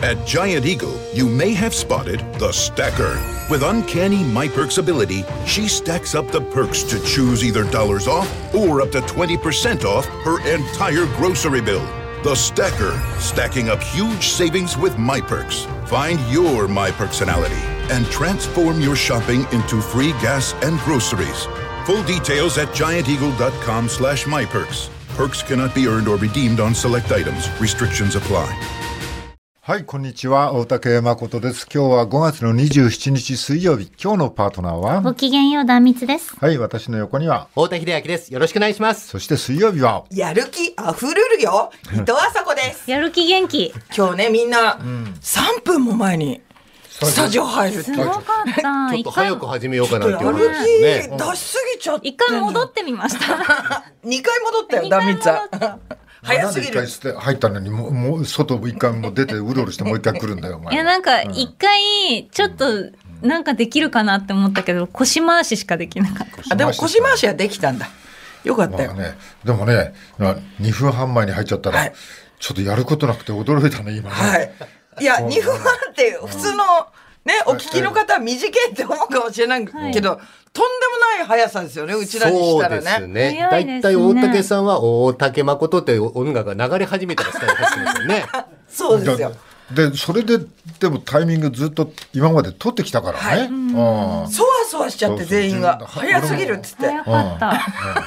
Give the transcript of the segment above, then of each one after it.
At Giant Eagle, you may have spotted the stacker. With uncanny MyPerks ability, she stacks up the perks to choose either dollars off or up to 20% off her entire grocery bill. The Stacker, stacking up huge savings with MyPerks. Find your MyPerksonality and transform your shopping into free gas and groceries. Full details at gianteagle.com/MyPerks. Perks cannot be earned or redeemed on select items. Restrictions apply. はい、こんにちは。大竹誠です。今日は5月の27日水曜日。今日のパートナーはごきげんよう、壇蜜です。 はい、私の横には太田秀明です。よろしくお願いします。 そして水曜日はやる気あふれるよ、伊藤麻子です。 やる気元気。 今日ね、みんな3分も前にスタジオ入るって。 すごかった。 ちょっと早く始めようかなって思いやるますね。 気出しすぎちゃって。 一回戻ってみました。 2回戻ったよ、壇蜜さん。早すぎる。 一回入ったのにもう外一回も出てうろうろしてもう一回来るんだよお前。 いや、なんか一回ちょっとなんかできるかなって思ったけど、腰回ししかできなかった。 あ、でも腰回しはできたんだ。よかったよ。 ね、でもね、2分半前に入っちゃったら、 はい、 ちょっとやることなくて驚いたね今ね。 はい。いや、2分半って普通のね、お聞きの方は短いって思うかもしれないけど、はい、とんでもない速さですよね、うちらにしたらね。 そうですね。だいたい大竹さんは大竹誠って音楽が流れ始めたらスタートしてますよね。 そうですよ。 でそれででもタイミングずっと今まで取ってきたからね。 はい、そわそわしちゃって全員が早すぎるっつって。 早かった。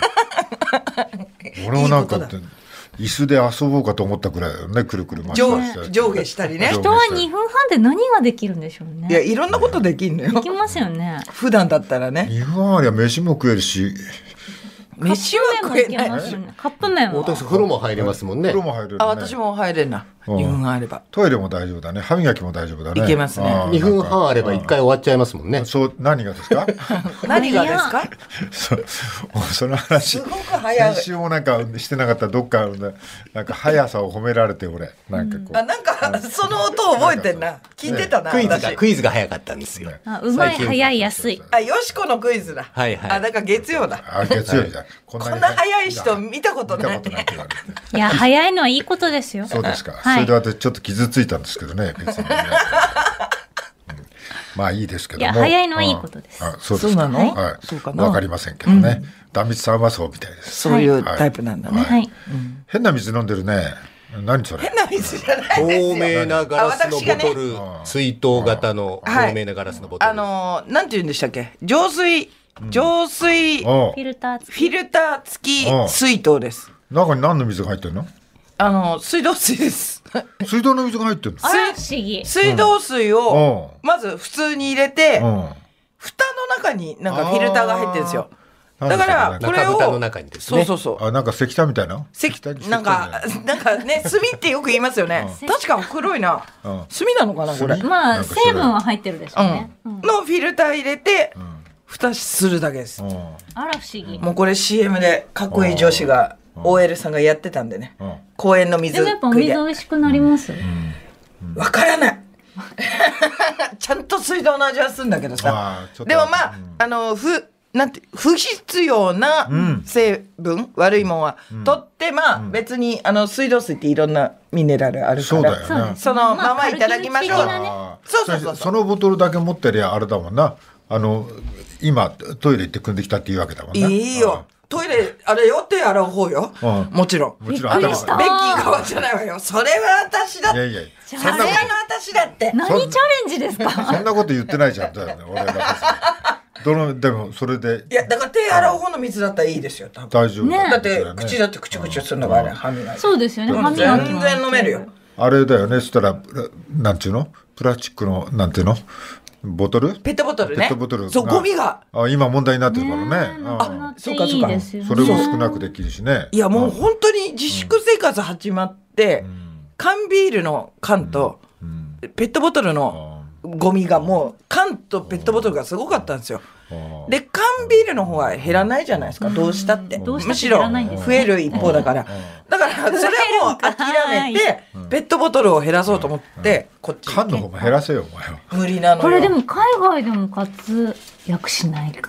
俺もなんかって椅子で遊ぼうかと思ったくらいだよね。くるくる回して上下したりね。 人は2分半で何ができるんでしょうね。 いや、いろんなことできんのよ。 できますよね。 普段だったらね。 2分半ありゃ飯も食えるし。 飯は食えない。 カップ麺も。 私風呂も入れますもんね。 風呂も入れるね。 あ、私も入れんな。2分あれば。 トイレも大丈夫だね。歯磨きも大丈夫だね。 いけますね。 2分半あれば1回終わっちゃいますもんね。 そう、何がですか？ 何がですか？ その話。 すごく早い。 先週もなんかしてなかったどっかなんか速さを褒められて俺なんかこう。 あ、なんかその音覚えてんな。聞いてたな。 クイズが早かったんですよ。 うまい、早い、安い。 あ、よしこのクイズだ。 はいはい。 あ、だから月曜だ。 あ、月曜日だ。 こんな早い人見たことない。 いや、早いのはいいことですよ。 そうですか。それで私ちょっと傷ついたんですけどね、別にね。まあいいですけども。 いや、早いのはいいことです。 そうですか。 そうなの？ はい。 そうかな。 わかりませんけどね。壇蜜さんはそうみたいです。 そういうタイプなんだね。 はい。 変な水飲んでるね。何それ？ 変な水じゃないですよ。 透明なガラスのボトル、水筒型の透明なガラスのボトル。 なんて言うんでしたっけ？浄水フィルター付き水筒です。 中に何の水が入ってるの？ 水道水です。 水道の水が入ってるの？ あら不思議。 水道水をまず普通に入れて、蓋の中になんかフィルターが入ってるんですよ。だからこれを蓋の中にですね。 そう。 あ、なんか石炭みたいな？ なんかね、炭ってよく言いますよね。確か黒いな。炭なのかなこれ。 まあ成分は入ってるでしょうね。 のフィルター入れて蓋するだけです。 あら不思議。 もうこれ CM でかっこいい女子がOL さんがやってたんでね。公園の水でもやっぱお水美味しくなります。 わからない。ちゃんと水道の味はするんだけどさ。でもまあ不必要な成分、悪いもんは取って、まあ別に水道水っていろんなミネラルあるから、 そうだよね。 そのままいただきましょう。そう。 そのボトルだけ持ってりゃあれだもんな。今トイレ行って汲んできたっていうわけだもんね。 いいよ。トイレあれよ、手洗う方よ。もちろん。 びっくりした。 ベッキー側じゃないわよ。それは私だって。 いやさすがの私だって。 何チャレンジですか？ そんなこと言ってないじゃん。だよね。俺だけでもそれで。 いや、だから手洗う方の水だったらいいですよ。 大丈夫。 だって口だってクチュするのがあれ、歯磨き。 そうですよね。歯磨き全然飲めるよ。 あれだよね。そしたらなんていうの？プラスチックのなんていうの？ボトル？ ペットボトルね。 ペットボトル。 そう、ゴミが。 今問題になってるからね。 そうか。それも少なくできるしね。 いや、もう本当に自粛生活始まって、缶ビールの缶とペットボトルのゴミがもう缶とペットボトルがすごかったんですよ。で、缶ビールの方は減らないじゃないですか。どうしたって。むしろ増える一方だから。だからそれも諦めてペットボトルを減らそうと思ってこっち。 缶の方も減らせよお前は。 無理なのよ。 これでも海外でも活躍しないか。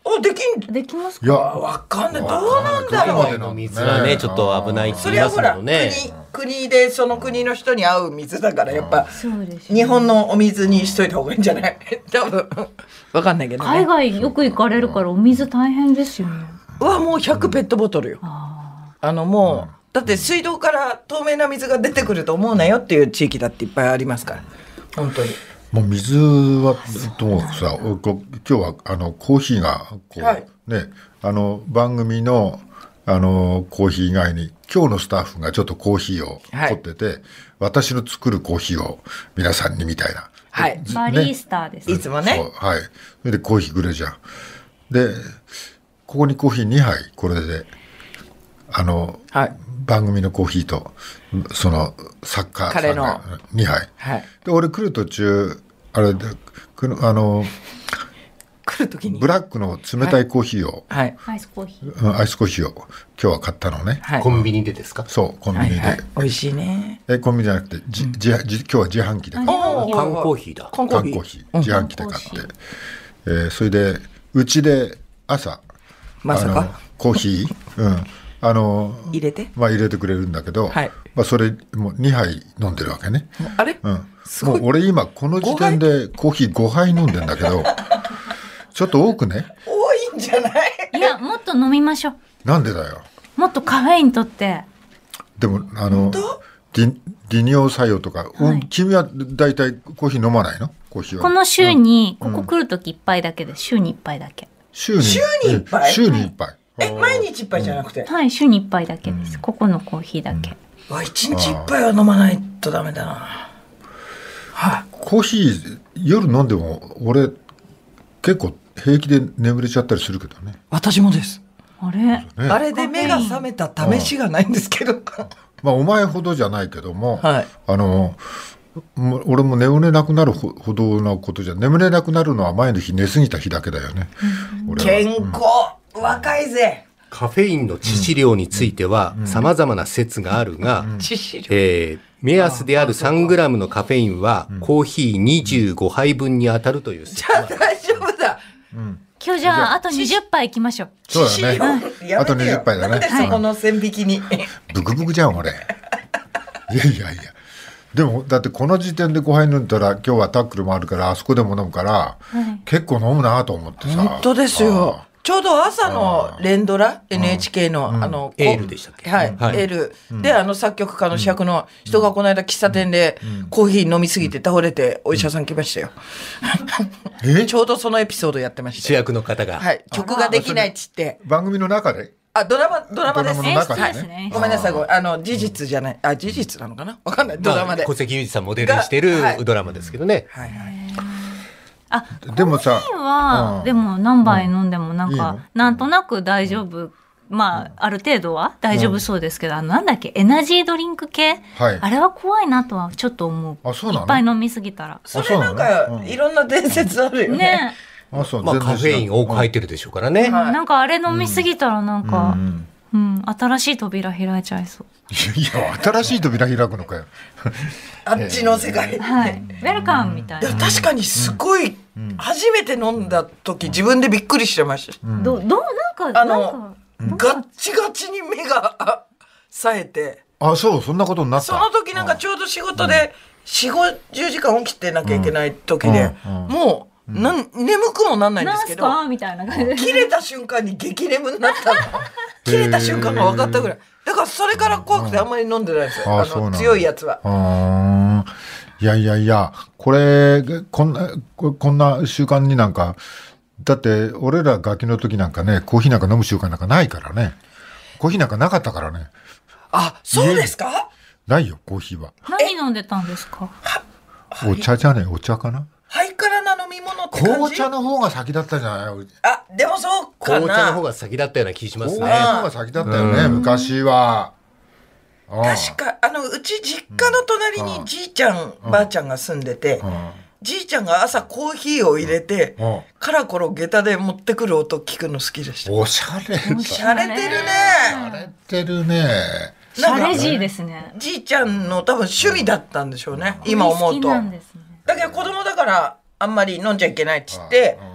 できますか？ いやわかんない。どうなんだろう。 の水はねちょっと危ないって言いますそれはほら、 もんね。 国でその国の人に合う水だからやっぱそうですね。 日本のお水にしといた方がいいんじゃない？多分わかんないけど海ね。 外よく行かれるからお水大変ですよね。 もう100ペットボトルよ。もうだって水道から透明な水が出てくると思うなよっていう地域だっていっぱいありますから本当に。 もう水はともかくさ、今日はコーヒーがこう、 はいね、番組のコーヒー以外に今日のスタッフがちょっとコーヒーを取ってて、私の作るコーヒーを皆さんにみたいな、 はいバリスタです。 いつもね。 そう、はい、それでコーヒーくれるじゃん。でここにコーヒー2杯これではい番組のコーヒーとそのサッカーさんが2杯、 はい。 で俺来る途中あれで来る時にブラックの冷たいコーヒーを、 はいアイスコーヒー。 アイスコーヒーを今日は買ったのね、 はいコンビニでですか？ そうコンビニで、 はいはい、美味しいね。 コンビニじゃなくて今日は自販機で買ったおー缶コーヒーだ。 缶コーヒー缶コーヒー自販機で買って、それでうちで朝まさかコーヒー、 入れてまあ入れてくれるんだけど、 はいまあ、それもう2杯飲んでるわけね、 あれ、すごいもう俺今この時点でコーヒー5杯飲んでんだけどちょっと多くね。 多いんじゃない？ いや、もっと飲みましょう。 なんでだよ。 もっとカフェインとって。 でも利尿作用とか、君はだいたいコーヒー飲まないの？コーヒーはこの週に、ここ来るとき1杯だけで、週に1杯だけ。 週に 1杯週に1杯、 毎日1杯じゃなくて、 はい、週に1杯だけです。ここのコーヒーだけ。 1日1杯は飲まないとダメだな。はい、 コーヒー夜飲んでも俺結構平気で眠れちゃったりするけどね。 私もです。 あれ、 ねあれで目が覚めた試しがないんですけど。 まあお前ほどじゃないけども、 はい俺も眠れなくなるほどのことじゃ、眠れなくなるのは前の日寝過ぎた日だけだよね、俺は。 健康、若いぜ。 カフェインの致死量については様々な説があるが、 致死量。 目安である3グラムのカフェインはコーヒー25杯分に当たるという説じゃあ大丈夫だ。 今日じゃあ、あと20杯行きましょう。 そうだね。あと20杯だね。 なんでそこの線引きに。 ブクブクじゃん俺。いやいやいや。でもだってこの時点で5杯飲んだら今日はタックルもあるからあそこでも飲むから、結構飲むなと思ってさ。 本当ですよ。ちょうど朝の連ドラ NHK のエールでしたっけ？ はい、エールで作曲家の尺の人がこの間喫茶店でコーヒー飲みすぎて倒れてお医者さん来ましたよ。ちょうどそのエピソードやってました。 主役の方が。 はい、曲ができないっつって番組の中で。 ドラマです。 ドラマの中でね演出ですね。 ごめんなさい、事実じゃない。事実なのかなわかんない。ドラマで。 小関裕二さんモデルにしてるドラマですけどね。 はいはい。 あ、 でもさコーヒーは、でも何杯飲んでもなんいいのか、なんとなく大丈夫。まあ、ある程度は大丈夫そうですけど、なんだっけ、エナジードリンク系、 はいあれは怖いなとはちょっと思う。 あそうなのいっぱい飲みすぎたら。 それなんかいろんな伝説あるよね。 ねあそうまあカフェイン多く入ってるでしょうからね。 なんかあれ飲みすぎたらなんか、新しい扉開いちゃいそう。 いや新しい扉開くのかよ。 あっちの世界。 はい。ウェルカムみたいな。 確かにすごい、初めて飲んだ時自分でびっくりしてました。 なんか、なんか、 ガッチガチに目が冴えて、 あそうそんなことになった。 その時なんかちょうど仕事で4、50時間起きてなきゃいけない時で、もう眠くもなんないんでなんすけど、 すかみたいな感じで。 切れた瞬間に激眠になったの。切れた瞬間が分かったぐらい。だからそれから怖くてあんまり飲んでないですよ。 そうなんだ強いやつは。 いやいやいやこれこんな習慣になんかだって俺らガキの時なんかねコーヒーなんか飲む習慣なんかないからね。コーヒーなんかなかったからね。 あ、そうですか？ ないよコーヒーは。 何飲んでたんですか？ お茶じゃねえお茶かな。 ハイカラな飲み物って感じ？ 紅茶の方が先だったじゃない。 あ、でもそうかな。 紅茶の方が先だったような気しますね。 紅茶の方が先だったよね、昔は。 確かうち実家の隣にじいちゃん、ばあちゃんが住んでて、じいちゃんが朝コーヒーを入れて、カラコロ下駄で持ってくる音聞くの好きでした。 おしゃれしゃれてるね。 されてるね。 シャレジーですね。 じいちゃんの多分趣味だったんでしょうね、今思うと。 好きなんですね。 だけど子供だからあんまり飲んじゃいけないっつって、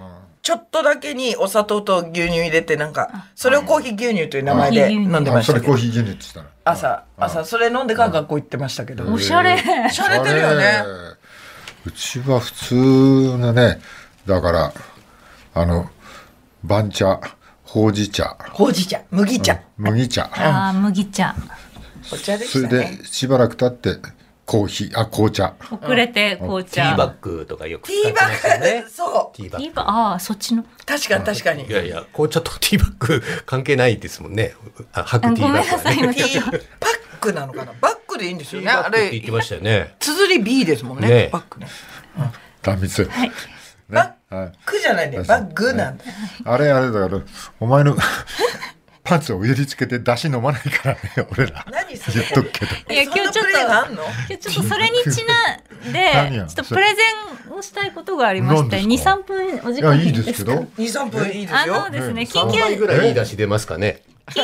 ちょっとだけにお砂糖と牛乳入れて、なんか、それをコーヒー牛乳という名前で飲んでましたけど。 それコーヒー牛乳って言ったら。 朝、それ飲んでから学校行ってましたけど。 おしゃれ。 しゃれてるよね。 うちは普通のね、だから、番茶、ほうじ茶。 ほうじ茶、麦茶。 麦茶。 ああ、麦茶。 お茶でそれしたね。 でしばらく経って紅茶。 遅れて紅茶。 ティーバッグとかよくテ使ってィーバますよねッグ、そう。 ティーバッグ。 ああ、そっちの。 確かに確かに。 いやいや、紅茶とティーバッグ関係ないですもんね。白ティーバッグはごめんなさい、今テちょっと。 ィーバッグなのかな、バッグでいいんですよね。 ティーバッあれグって言って、ましたよね。 綴り B ですもんね。 ねバッグね。 断密。 はい。 バはいッグじゃないね。バッグなんだ。 あれだからお前のパンツを上につけて出汁飲まないからね俺ら何それ言っとくけど。 いや、今日ちょっと、 そんなプレーがあんの？ 今日ちょっとそれにちなんで、 何やちょっとプレゼンをしたいことがありまして、2、 何ですか 3分お時いやいい間いいですか？ ですけど。 2、3分いいですよ。 ですね、 3倍ぐらいいい出し出ますかね。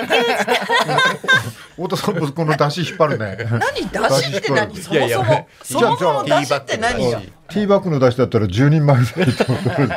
太田さんもこの出汁引っ張るね。 何出汁って何？そいやいやもそも。そもそもじゃあ出汁って何よ？ ティーバッグの出汁だったら10人前ぐらいと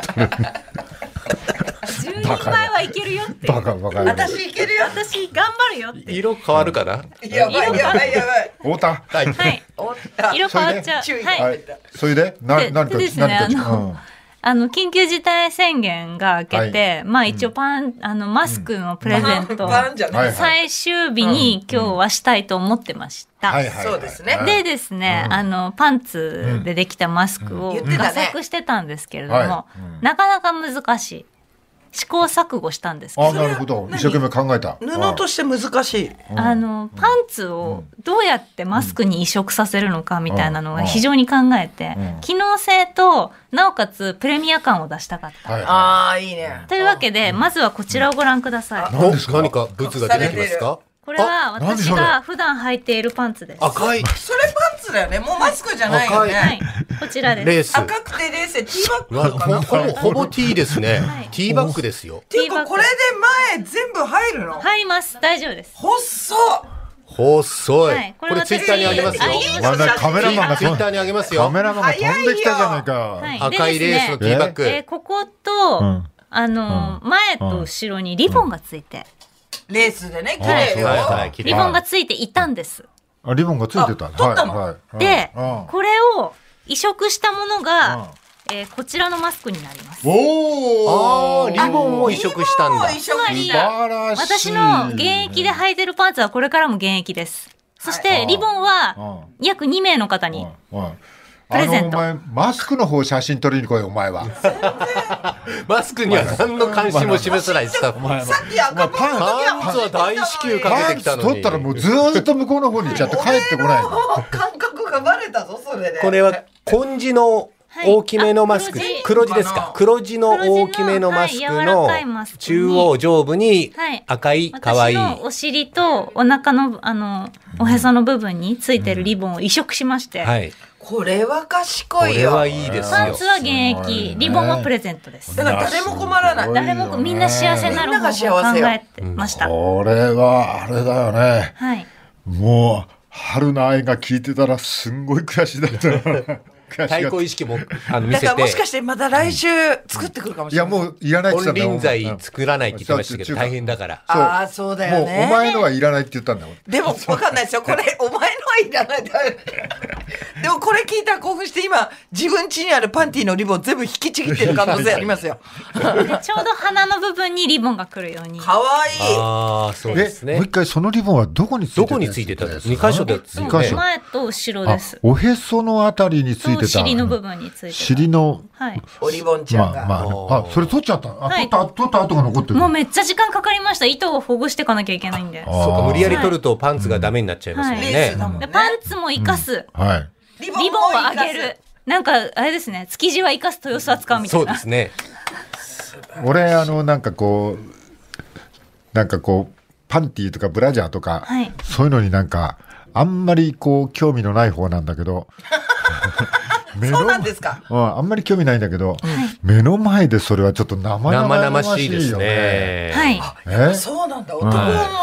10人前はいけるよって。 バカ。 私いけるよ。 私頑張るよって。 色変わるかな。 やばいやばいやばい。 太田。 はい。 はい。 おった色変わっちゃう。 注意はい。 はい。それで何かでですね何か緊急事態宣言が明けて、まあ一応マスクのプレゼント、 パンじゃない。 はい最終日に今日はしたいと思ってました。 はいはい。 そうですねでですね、パンツでできたマスクを言ってたね画策してたんですけれどはもい、 なかなか難しい。試行錯誤したんですけど、 なるほど。一生懸命考えた。 布として難しい。 パンツをどうやってマスクに移植させるのかみたいなのを非常に考えて、機能性となおかつプレミア感を出したかった。 はいああ、いいね。 というわけで、まずはこちらをご覧ください。 何ですか。 何かブツが出てきますか。 これは私何それが普段履いているパンツです。 赤いそれパンツだよね。もうマスクじゃないよはねい。、こちらです。 レース。 赤くて冷静、ティーバッグわなのかな。 ほぼ T ですねはい。 ティーバッグですよ。 っていうか、これで前全部入るの？ 入ります。大丈夫です。 細っ。 細い。 はいこれこれツイッターにあげますよ。 私まだカメラマンがツイッターにあげますよ。 カメラマンが飛んできたじゃないか。 はい赤いレースのティーバッグ。 ここと、 ん前と後ろにリボンがついて、 レースでね、綺あ麗よ。 はいはい、綺麗リボンがついていたんです。 あ、リボンがついてた。 取ったのはい。 で、 うんこれを移植したものが、こちらのマスクになります。 おー。 リボンを移植したんだ。 一緒につまり素晴らしい。 私の現役で履いてるパンツはこれからも現役です。そしてリボンは約2名の方に、プレゼントお前マスクの方写真撮りに来いお前は。 マスクには何の関心も示さないスタッフ。 さっき赤パンの時はパンツは大至急かけてきたのに。 パンツ取ったらもうずーっと向こうの方に行っちゃって帰ってこないの。 感覚がバレたぞ、それで。 これは紺地の大きめのマスク、 はい黒地ですか。黒地の大きめのマスクはい柔らのかいマスクに中央上部にはい赤い可愛い私のお尻とお腹のおへその部分についてるリボンを移植しまして、 はい。 これは賢こいよ。 れはいいですよパンツ。は現役、 すごいねリボンはプレゼントです。 だから誰も困らない。 誰もみんな幸せになる方法を考えてました。 これはあれだよね。 はい。 もう春の愛が聞いてたらすんごい悔しいだったな。悔し対が抗意識も見せだからもしかて。 してまた来週作ってくるかもしれない。 いやもういらないって言ったんだよ。 金輪際作らないって言ってましたけど大変だから。 そうああ、そうだよもうおね。 前のはいらないって言ったんだよ。 でもわかんないですよ。これ、お前のはいらない。でもこれ聞いたら興奮して今、自分家にあるパンティのリボン全部引きちぎってる可能性ありますよ。 でちょうど鼻の部分にリボンが来るように。 かわいい。 ああ、そうですねもう一。回そのリボンはどこについてたどこについてたんですか？2箇所ですよね二箇所前と後ろです。 おへそのあたりについてた。 と尻の部分についてた。 尻のはい。 おリボンちゃんが。 それ取っちゃった。 はい取った跡が残ってる。 もうめっちゃ時間かかりました。糸をほぐしていかなきゃいけないんで。 そうか、無理やり取るとパンツがダメになっちゃいますもんレーねス。だもんね。 でパンツも生かす。 はい。 リリボンを上げる。なんか、あれですね。築地は生かす豊洲は使うみたそいうな。 ですね。 俺なんかこうパンティーとかブラジャーとか、 はいそういうのになんかあんまりこう興味のない方なんだけどそうなんですか。 あんまり興味ないんだけど、目の前でそれはちょっと生生 々 々しいですしいよね。 ね。 はい。 えそうなんだ。男の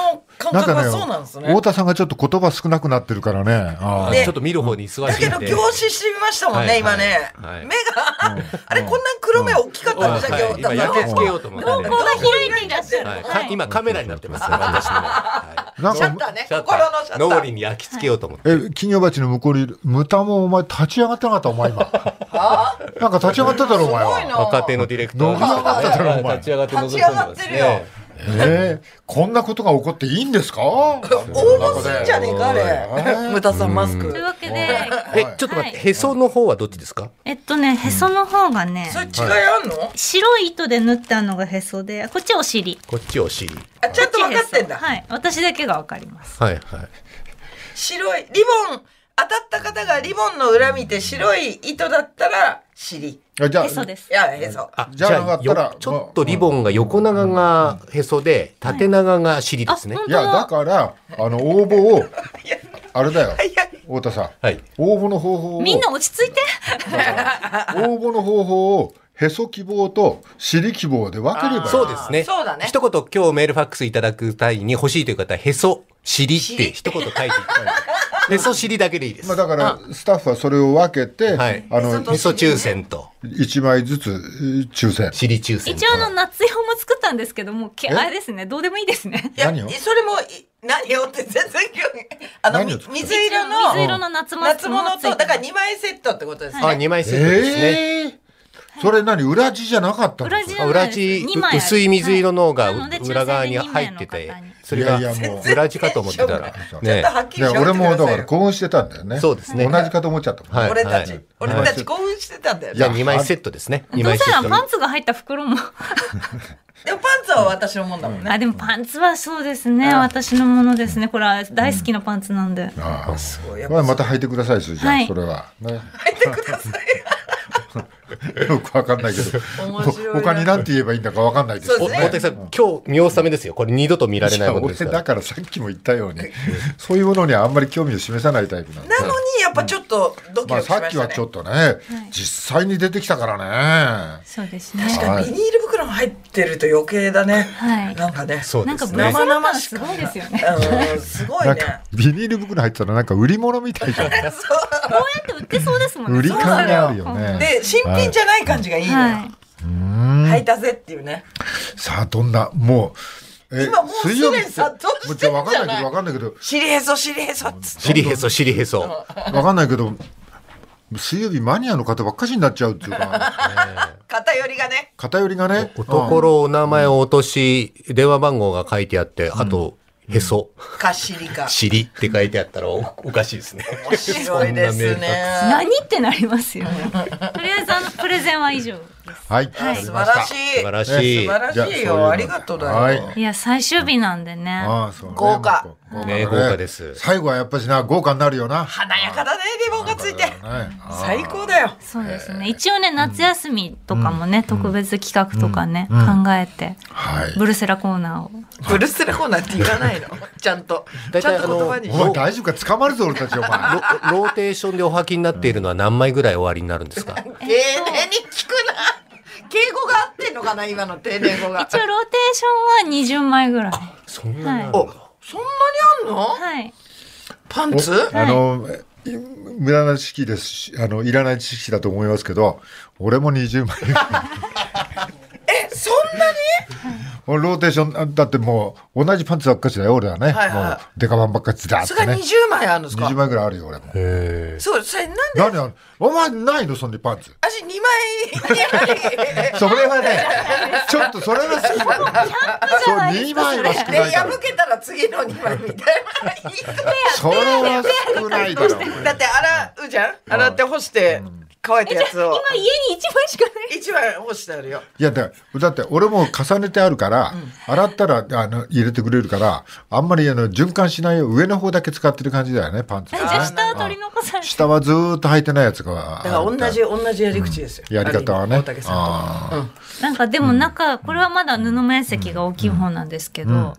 感覚はそうなんですね。 太田さんがちょっと言葉少なくなってるからね。 でちょっと見る方に忙しいんで。 だけど凝視してみましたもんね、今ね。目が、あれこんな黒目大きかったんでしたっけ、 今焼き付けようと思って。 瞳孔が開いていらっしゃる。 今カメラになってますよ、私の。 なんかシャッターね、心のシャッター。 脳裏に焼き付けようと思って。 金魚鉢の向こうにいるムタもお前立ち上がってなかったお前今。なんか立ち上がってたろお前は。 若手のディレクターが立ち上がって立ち上がってるよ。 こんなことが起こっていいんですか？ 応募すんじゃねえかあれ。ムタさんマスク。 というわけで、 ちょっと待って、へその方はどっちですか？ へその方がね、 それ違いあんの？ 白い糸で縫ってあるのがへそで、こっちお尻。 こっちお尻。 あ、ちゃんと分かってんだ。 はい、私だけが分かります。 はいはい。 白いリボン当たった方がリボンの裏見て白い糸だったら尻。 じゃあへそです。 いやへそ。 じゃあなかったらちょっとリボンが横長がへそで縦長が尻ですね。 いやだから応募をあれだよ太田さん、応募の方法をみんな落ち着いて。 応募の方法をへそ希望と尻希望で分ければいい。 そうですね。 そうだね。 一言今日メールファックスいただく際に欲しいという方はへそ尻って一言書いていただいて、へそ尻だけでいいです。 まあだからスタッフはそれを分けて、 へそ抽選と 1枚ずつ抽選。 尻抽選。 一応夏用も作ったんですけども、あれですね、どうでもいいですね。 いや、それも何よって全然興味。水色の夏物とだから2枚セットってことですね。 2枚セットですね。 それ裏地じゃなかったの？ 裏地薄い水色のが裏側に入ってて、それが裏地かと思ってたらね。 俺もだから興奮してたんだよね。 そうですね。 同じかと思っちゃった。 俺たち興奮してたんだよね。 じゃあ2枚セットですね。 どうしたらパンツが入った袋も。 でもパンツは私のもんだもんね。 でもパンツはそうですね、私のものですね。これは大好きなパンツなんで。 すごい。また履いてくださいじゃあそれは。 履いてください。 よくわかんないけど、他に何て言えばいいんだかわかんないです。 大竹さん、今日見納めですよ。これ二度と見られないものですから。 俺だからさっきも言ったように、そういうものにはあんまり興味を示さないタイプなんで。 なのにやっぱちょっとドキドキしましたね。 さっきはちょっとね、実際に出てきたからね。そうですね。 確かにビニール袋も入ってると余計だね。なんかね、 そうですね。 生々しすごいですよね。 すごいね。 ビニール袋入ってたらなんか売り物みたいじゃん。こうやって売ってそうですもんね。 売り感があるよね。 で新品じゃない感じがいいのよ。履いたぜっていうね。 さあどんなもう今もうすでに殺到してるんじゃない？ わかんないけど。 尻へそ尻へそっつって。 尻へそ。 わかんないけど。水曜日マニアの方ばっかしになっちゃうっていうか。 偏りがね。 ところお名前を落とし電話番号が書いてあってあと。へそか尻か尻って書いてあったらおかしいですね。 面白いですね。 何ってなりますよね。とりあえずプレゼンは以上です。 はい、 素晴らしい。 素晴らしいよ。ありがとうだよ。 いや最終日なんでね。 豪華。 豪華です。 最後はやっぱしな豪華になるよな。 華やかだねリボンがついて。最高だよ。 そうですね。一応ね夏休みとかもね特別企画とかね考えてブルセラコーナーを。 ブルセラコーナーって言わないの？ちゃんと言葉に。 お前大丈夫か捕まるぞ俺たちお前。 ローテーションでお履きになっているのは何枚ぐらい終わりになるんですか？ 丁寧に聞くな。敬語が合ってんのかな今の丁寧語が。 一応ローテーションは20枚ぐらい。 そんなにあるんだ。 そんなにあんの？ はい。 パンツ？ 無駄な知識ですしいらない知識だと思いますけど俺も20枚。 そんなに？ ローテーションだってもう同じパンツばっかしだよ俺はね。もうデカパンばっかしだってね。 それが20枚あるんですか ？20枚ぐらいあるよ俺も。 そうそれなんでお前ないのそんなパンツ？ 私2枚それはねちょっとそれは少ない。そう2枚は少ないから。 破けたら次の2枚みたいな。 それは少ないだろ。 だって洗うじゃん。洗って干して乾いたやつを。 今家に1枚しかない。 1枚干してあるよ。 いやだって俺も重ねてあるから洗ったら入れてくれるからあんまり循環しないよ。上の方だけ使ってる感じだよねパンツ。 じゃあ下は取り残されて。 下はずーっと履いてないやつが。 だから同じやり口ですよ。 やり方はね。 大竹さんと。 なんかでもこれはまだ布面積が大きい方なんですけど。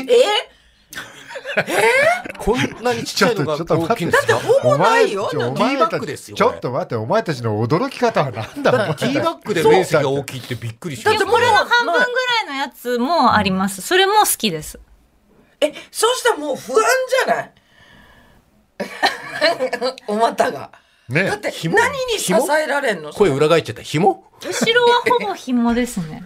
こんなにちっちゃいのが大きいんですか？ だってほぼないよ。 ティーバッグですよ。 ちょっと待ってお前たちの驚き方はなんだろう。 ティーバッグで面積が大きいってびっくりしました。 これの半分ぐらいのやつもあります。それも好きです。 そうしたらもう不安じゃないお股が。 ねだって何に支えられんの？ 声裏返っちゃった。紐？ 後ろはほぼ紐ですね。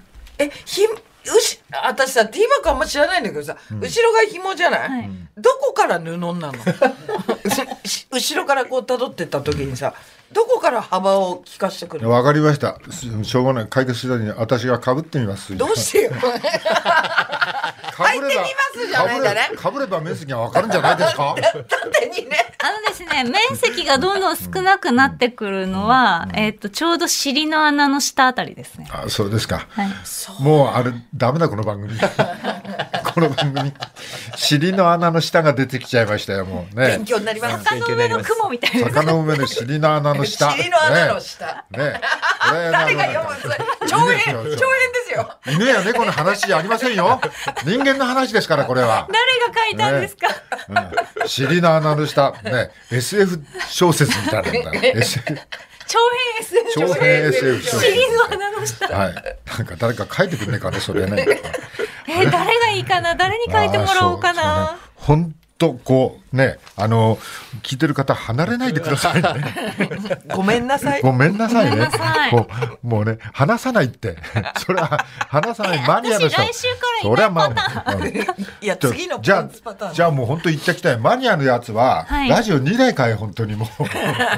私さ、ティーバッグあんま知らないんだけどさ、後ろが紐じゃない、 はいどこから布なの後ろからこう辿ってった時にさ、どこから幅を利かしてくるの？ わかりました。しょうがない。解決したのに私が被ってみます。 どうしてよ。入ってみますじゃないんだね。 被れば面積がわかるんじゃないですか。 縦にね。 ですね、面積がどんどん少なくなってくるのは、ちょうど尻の穴の下あたりですね。 あ、そうですか。 はい、 もうあれダメだこの番組。この番組尻の穴の下が出てきちゃいましたよ。もうね。 勉強になります。 坂の上の雲みたいな。 坂の上の尻の穴の下。 尻の穴の下。 ね。 誰が読む？長編ですよ。 犬や猫の話じゃありませんよ。人間の話ですからこれは。 誰が書いたんですか？ 尻の穴の下ね。SF 小説みたいなんだ。 長編 SF 小説。 尻の穴の下。 はい。なんか誰か書いてくれねえかねそれね。 誰がいいかな、誰に書いてもらおうかな。 本当こうね、聞いてる方離れないでくださいね。 ごめんなさい。 ごめんなさいね。 ごめんなさいもうね、話さないって。それは話さないマニアの人。 私来週からいないパターン。 いや次のじゃパンツパターン。 じゃあもう本当言ってきたい。マニアのやつは、 はいラジオ2台かい本当にもう。本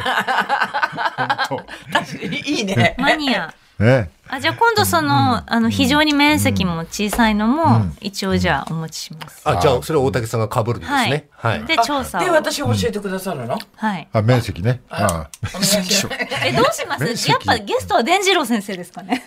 いいね。 マニア。 当。ね。 じゃあ今度非常に面積も小さいのも一応じゃあお持ちします。 じゃあそれを大竹さんが被るんですね。はい。 で調査を。 で私教えてくださるの？ はい。 面積ね。 お願いします。 どうします？ 面積やっぱゲストは伝次郎先生ですかね。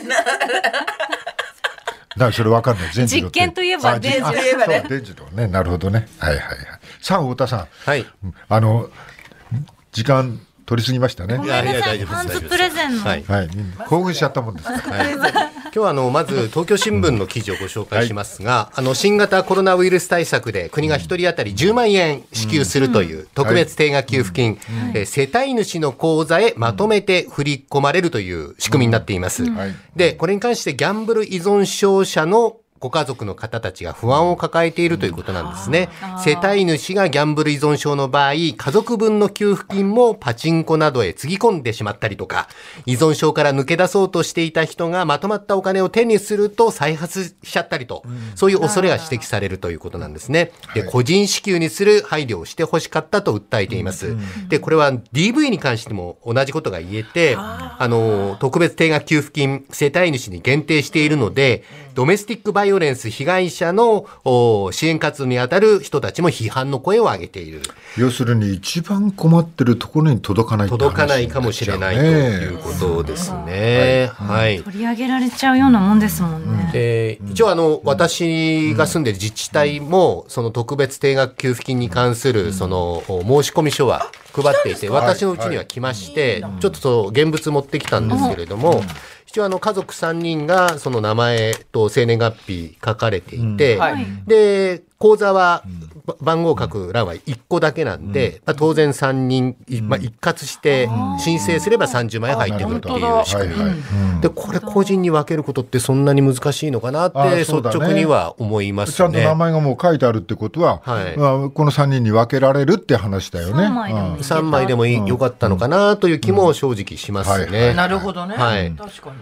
それわかんない。 実験といえば伝次郎といえばね。 伝次郎ね。なるほどね。はいはいはい。さあ太田さん。 はい。 時間取りすぎましたね。 ごめんなさい、 大丈夫ですパンツプレゼンの。 はい。 はい。興奮しちゃったもんですから。 今日はまず東京新聞の記事をご紹介しますが、新型コロナウイルス対策で国が1人当たり10万円支給するという特別定額給付金、世帯主の口座へまとめて振り込まれるという仕組みになっています。で、これに関してギャンブル依存症者のご家族の方たちが不安を抱えているということなんですね。世帯主がギャンブル依存症の場合、家族分の給付金もパチンコなどへつぎ込んでしまったりとか、依存症から抜け出そうとしていた人がまとまったお金を手にすると再発しちゃったりと、そういう恐れが指摘されるということなんですね。で、個人支給にする配慮をしてほしかったと訴えています。で、これは DV に関しても同じことが言えて、特別定額給付金世帯主に限定しているので、ドメスティックバイオレンス被害者の支援活動に当たる人たちも批判の声を上げている。 要するに一番困ってるところに届かないって話届かないかもしれないということですね。はい。 取り上げられちゃうようなもんですもんね。 一応私が住んでいる自治体もその特別定額給付金に関するその申し込み書は配っていて、私のうちには来まして、ちょっと現物持ってきたんですけれども、一応家族3人がその名前と生年月日書かれていて、で口座は番号を書く欄は1個だけなんで、当然3人、一括して申請すれば30万円入ってくるっていう仕組みで、これ個人に分けることってそんなに難しいのかなって率直には思いますね。 ちゃんと名前がもう書いてあるってことは、この3人に分けられるって話だよね。 3枚でもよかったのかなという気も正直しますね。 なるほどね。 はい。 確かに。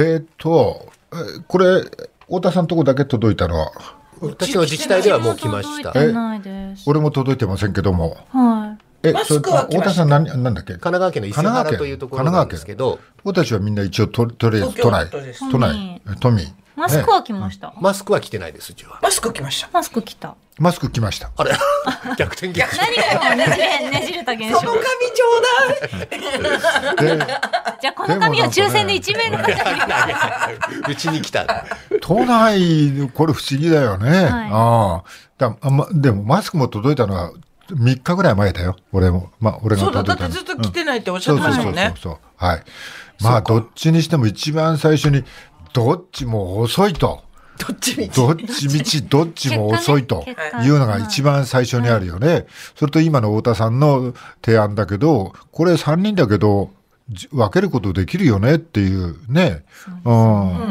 これ太田さんのとこだけ届いたのは、 私の自治体ではもう来ました。 俺も届いてませんけども。 マスクは来ました。 太田さんなんだっけ？ 神奈川県の伊勢原というところなんですけど、 私はみんな一応とりあえず都民。 マスクは来ました。 マスクは来てないです、うちは。 マスク来ました。 マスク来た。 マスク来ました。 あれ逆転現象。 何がねじれた現象。 その紙ちょうだい。 じゃあこの紙は抽選で1名の方に。 うちに来た。 都内、これ不思議だよね。でもマスクも届いたのは3日ぐらい前だよ。俺が届いたの。 そうだ、だってずっと来てないっておっしゃってましたもんね。 はい。まあどっちにしても一番最初にどっちも遅いと。 どっちも遅いというのが一番最初にあるよね。それと今の太田さんの提案だけど、これ3人だけど分けることできるよねっていうね。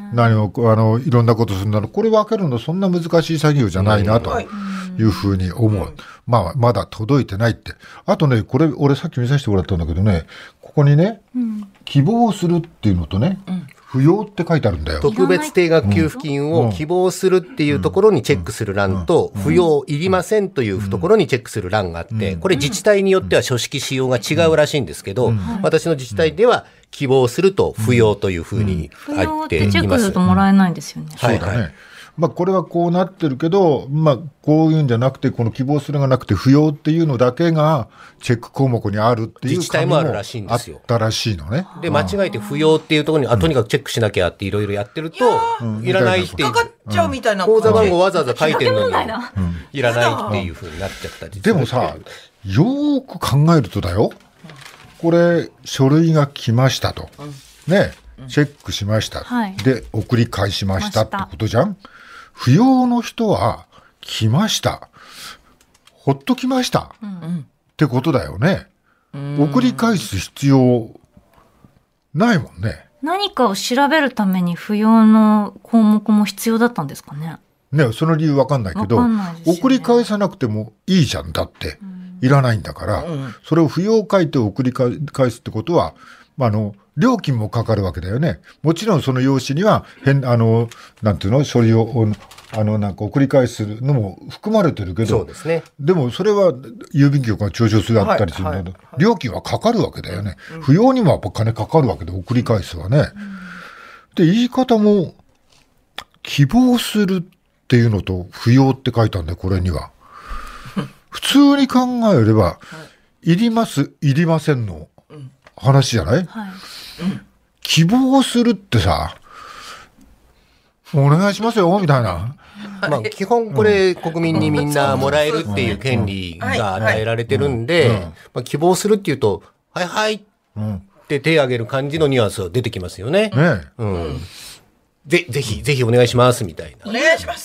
何をいろんなことするんだろう、これ分けるのそんな難しい作業じゃないなというふうに思う。まあまだ届いてないって。あとね、これ俺さっき見させてもらったんだけどね、ここにね、希望するっていうのとね、不要って書いてあるんだよ。 特別定額給付金を希望するっていうところにチェックする欄と、不要いりませんというところにチェックする欄があって、これ自治体によっては書式仕様が違うらしいんですけど、私の自治体では希望すると不要というふうに不入要ってっています。 チェックするともらえないんですよね。 そうだね。まあこれはこうなってるけど、まあこういうんじゃなくて、この希望するがなくて不要っていうのだけがチェック項目にあるっていう自治体もあるらしいんですよ。 あったらしいのね。 で、間違えて不要っていうところに、とにかくチェックしなきゃっていろいろやってると、いらないっていうかかっちゃうみたいな口座番号わざわざ書いてるのに問題だ、 いらないっていうふうになっちゃったりでもさ、よーく考えるとだよ、これ書類が来ましたと、ね、チェックしました、 はいで送り返しましたってことじゃん。不要の人は来ました、ほっときました、ってことだよね。送り返す必要ないもんね。 何かを調べるために不要の項目も必要だったんですかね。 ね、その理由わかんないけど、 わかんないですよね送り返さなくてもいいじゃんだって、いらないんだから、それを不要書いて送り返すってことは、料金もかかるわけだよね。もちろんその用紙にはなんていうの、処理をなんか送り返すのも含まれてるけど、 そうですね。 でもそれは郵便局が徴収するあったりするので、料金はかかるわけだよね。不要にもやっぱ金かかるわけで、送り返すはね。で、言い方も希望するっていうのと不要って書いたんだよ、これには。普通に考えれば、いります、いりませんの話じゃない？ はい。 希望するってさ、お願いしますよみたいな。 基本これ国民にみんなもらえるっていう権利が与えられてるんで、希望するっていうと、はいはいって手を挙げる感じのニュアンスが出てきますよね。 ねぜひお願いしますみたいな。 お願いします。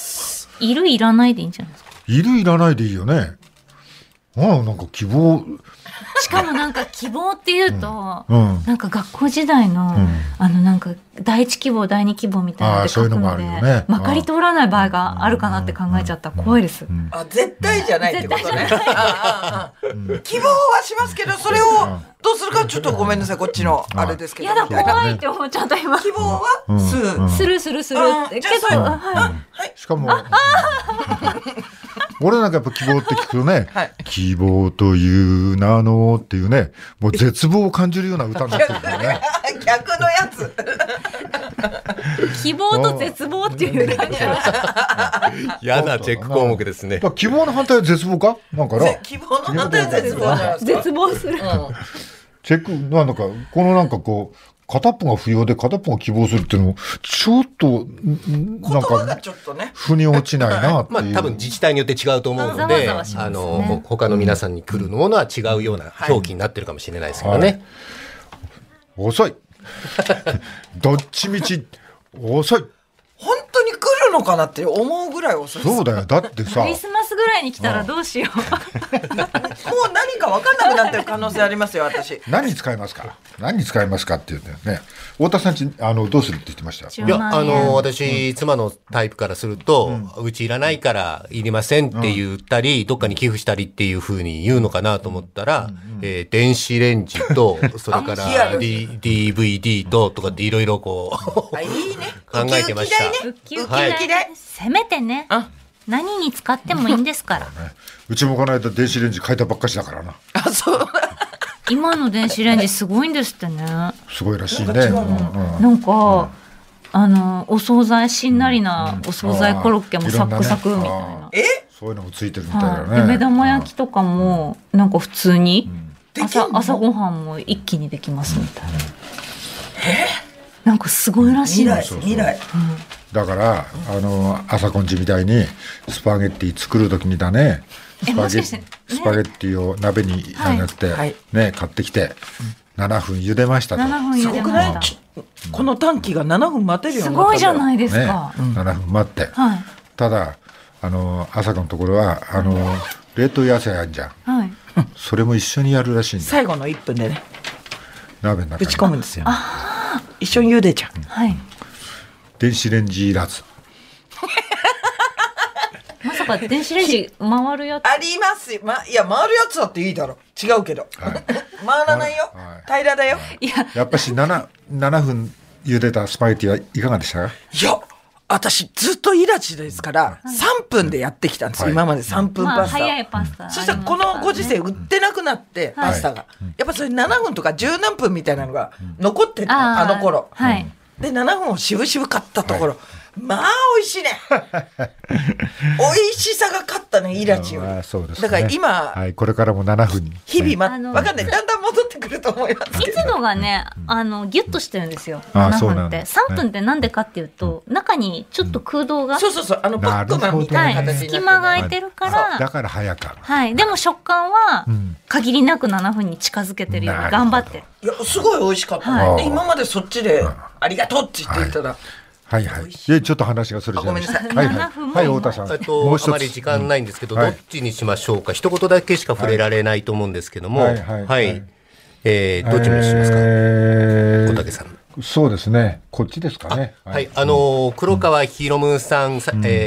いるいらないでいいんじゃないですか。 いるいらないでいいよね。なんか希望。 しかもなんか希望っていうと、 なんか学校時代の、なんか第一希望第二希望みたいなので書くので、 そういうのもあるよね。 まかり通らない場合があるかなって考えちゃったら怖いです。 絶対じゃないってことね。希望はしますけど、それをどうするかちょっとごめんなさい、こっちのあれですけど。 やだ怖いって思っちゃった今。 希望はするってけど、 しかも俺なんかやっぱ希望って聞くとね、希望という名のっていうね、もう絶望を感じるような歌になってるからね。 逆のやつ。 希望と絶望っていう感じ。 嫌なチェック項目ですね。 希望の反対は絶望かなんかな。 希望の反対は絶望じゃないですか。 絶望する。 チェックなんかこのなんかこう片っぽが不要で片っぽが希望するっていうのもちょっとなんか腑に落ちないなっていう。 多分自治体によって違うと思うので、他の皆さんに来るものは違うような表記になってるかもしれないですけどね。 遅い。どっちみち遅い。 本当に来るのかなって思うぐらい遅い。 そうだよ。だってさ。 クリスマスぐらいに来たらどうしよう。 もう何か分かんなくなってる可能性ありますよ、私。 何に使いますかって言ってね。太田さんちどうするって言ってました。 いや私妻のタイプからすると、うちいらないからいりませんって言ったり、どっかに寄付したりっていうふうに言うのかなと思ったら、電子レンジとそれから DVD とかっていろいろこう考えてました。 ウキウキ代、せめてね、何に使ってもいいんですから。 うちもこの間電子レンジ変えたばっかしだからな。 あ、そう今の電子レンジすごいんですってね。 すごいらしいね。 なんかお惣菜しんなりなお惣菜コロッケもサクサクみたいな。 そういうのもついてるみたいだね。 目玉焼きとかもなんか普通に朝ごはんも一気にできますみたいな。なんかすごいらしいです。 未来。 だから朝コンチみたいにスパゲッティ作る時にだね、スパゲッティを鍋に上げてね買ってきて7分茹でましたと。 7分茹でました。 この短期が7分待てるようにすごいじゃないですか。 7分待って。ただ朝子のところは冷凍野菜あるじゃん。それも一緒にやるらしいんだ。 最後の1分でね。 鍋の中にぶち込むんですよ。一緒に茹でちゃう。 電子レンジいらず。 まさか電子レンジ回るやつ。 ありますよ、いや回るやつだっていいだろ、違うけど、回らないよ、平らだよ。 いや、 やっぱし7分茹でたスパゲティはいかがでしたか？ いや私ずっとイラチですから3分でやってきたんですよ、今まで3分まあパスタを、 早いパスタ。 そしたらこのご時世売ってなくなってパスタが、やっぱそれ7分とか10何分みたいなのが残ってたあの頃、 はい。 で7分をしぶしぶ買ったところ、まあ美味しいね美味しさが勝ったね、イラチより。 そうですね。 だから今、 はい、これからも7分に。 日々 ねわかんない、だんだん戻ってくると思いますけど、 いつのがね、ギュッとしてるんですよ。 あ 7 そうなんだ分って。3分ってなんでかっていうと、中にちょっと空洞が、 そうパックマンみたいな形になって、ね、 隙間が空いてるから、 だから早か。 はい。でも食感は限りなく7分に近づけてるように頑張ってる。 いやすごい美味しかった、 はいで今までそっちでありがとうって言ってたら、 はいはい。でちょっと話がそれちゃいました。 ごめんはい 7分もはい、はい、太田さん。もう一つあまり時間ないんですけど、 はいどっちにしましょうか。一言だけしか触れられないと思うんですけども、 はいはい、 はいはいどっちにしますか、小竹さん。 そうですね。こっちですかね。 はい、黒川博夢さん、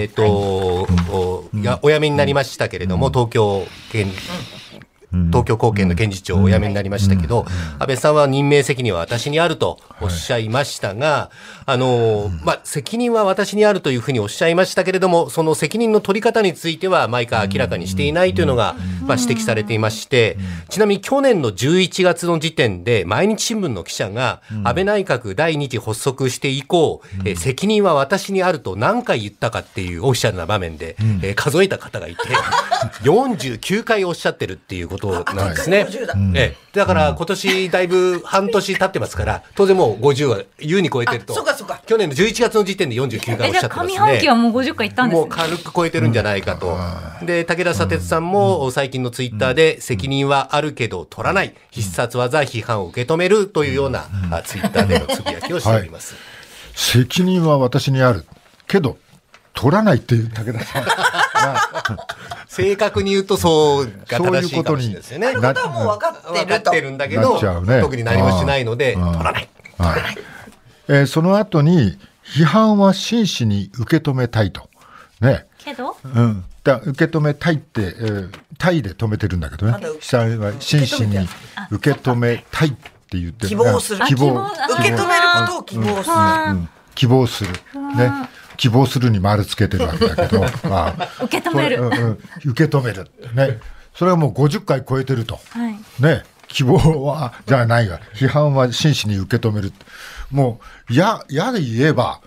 お辞めになりましたけれども、東京高検の検事長をお辞めになりましたけど、安倍さんは任命責任は私にあるとおっしゃいましたが、責任は私にあるというふうにおっしゃいましたけれども、その責任の取り方については毎回明らかにしていないというのが、指摘されていまして、ちなみに去年の11月の時点で毎日新聞の記者が安倍内閣第2次発足して以降、責任は私にあると何回言ったかっていうオフィシャルな場面で、数えた方がいて49回おっしゃってるっていうことなんですね。だから今年だいぶ半年経ってますから、当然もう50は優に超えてると。 そうか去年の11月の時点で49回おっしゃってますね。 じゃあ上半期はもう50回いったんですね。 もう軽く超えてるんじゃないかと。で、武田砂鉄さんも最近のツイッターで責任はあるけど取らない、必殺技批判を受け止めるというようなツイッターでのつぶやきをしております。 責任は私にあるけど取らないっていう武田さん正確に言うとそうが正しいかもしれないですよね。 あのことはもう分かってるんだけど、特に何もしないので取らない。 その後に批判は真摯に受け止めたいとね。 けど、 受け止めたいって、タイで止めてるんだけどね。下は真摯に受け止めたいって言ってる。 希望する。 希望。 受け止めることを希望する。 希望する。ね。希望するに丸つけてるわけだけど、 受け止める。 受け止める。ね。それはもう50回超えてると。ね。希望は、じゃないが、批判は真摯に受け止める。もう、嫌で言えば、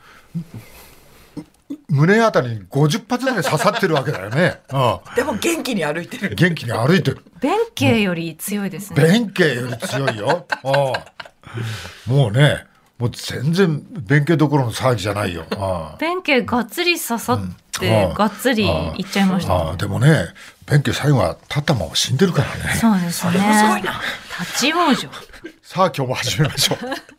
胸あたりに50発ぐらい刺さってるわけだよね。 でも元気に歩いてる。 元気に歩いてる。 弁慶より強いですね。 弁慶より強いよ。もうね、もう全然弁慶どころの騒ぎじゃないよ。 弁慶がっつり刺さって、がっつりいっちゃいました。 でもね、弁慶最後は立ったまま死んでるからね。 そうですね。 それもすごいな。 立ち往生。 さあ今日も始めましょう。